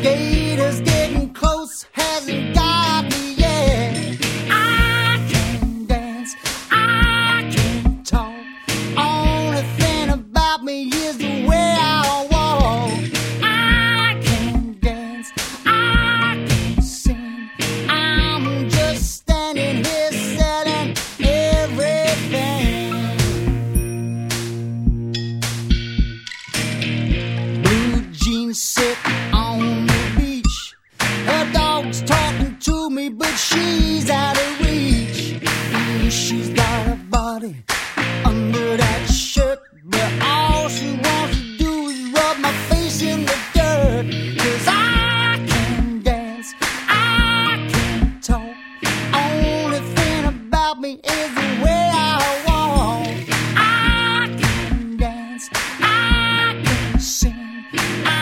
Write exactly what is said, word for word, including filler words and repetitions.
Gator's getting close, hasn't got me yet. I can dance, I can talk. Only thing about me is the way I walk. I can dance, I can sing. I'm just standing here selling everything. Blue jeans sit on the beach. Her dog's talking to me, but she's out of reach. Mm, She's got a body under that shirt, but all she wants to do is rub my face in the dirt. 'Cause I can dance, I can talk. Only thing about me is the way I walk. I can dance, I can sing. I